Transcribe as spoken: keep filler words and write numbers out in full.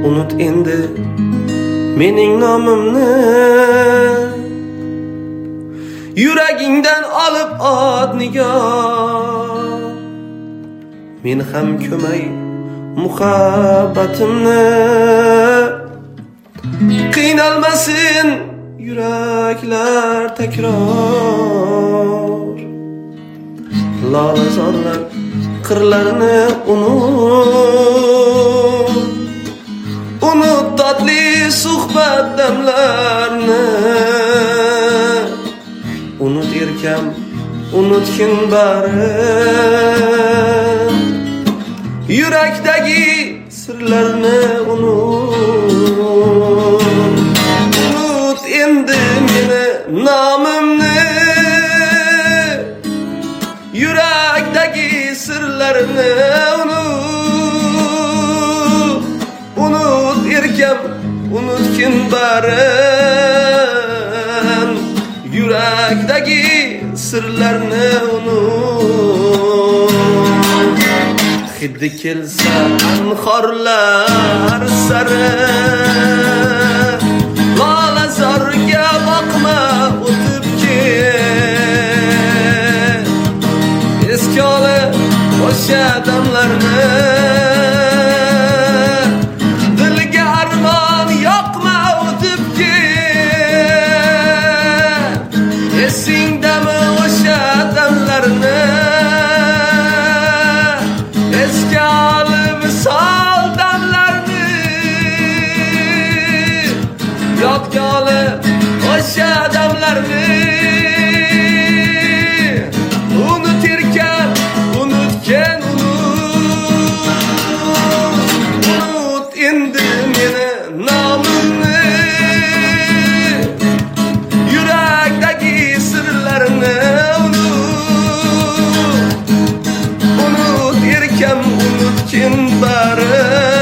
unut endi mening nomimni. Yuragingdan olib ot nigoh, men ham ko'may muhabbatimni. Qiynalmasin yuraklar takror, lolazorlar qirlarini unut. Unut tatli suhbat damlarni. Unut erkam, unutgin bari yurakdagi sirlarni unut. Unut endi meni nomimni, yurakdagi sirlarni unut. Unut erkam, unutgin bari yurakdagi sirlarni unut. Hidi kelsa anhorlar sari, lolazorga boqma o'tib ket. Eski olib o'sha damlarni, dilga armon yoqma o'tib ket. Esingdami o'sha damlarni, eski olib sol damlarni, yodga olib o'sha damlarni. Unut erkan, unutgan unut. Unut endi meni nomimni, yurakdagi sirlarni unut. Unut erkam, unutgin bari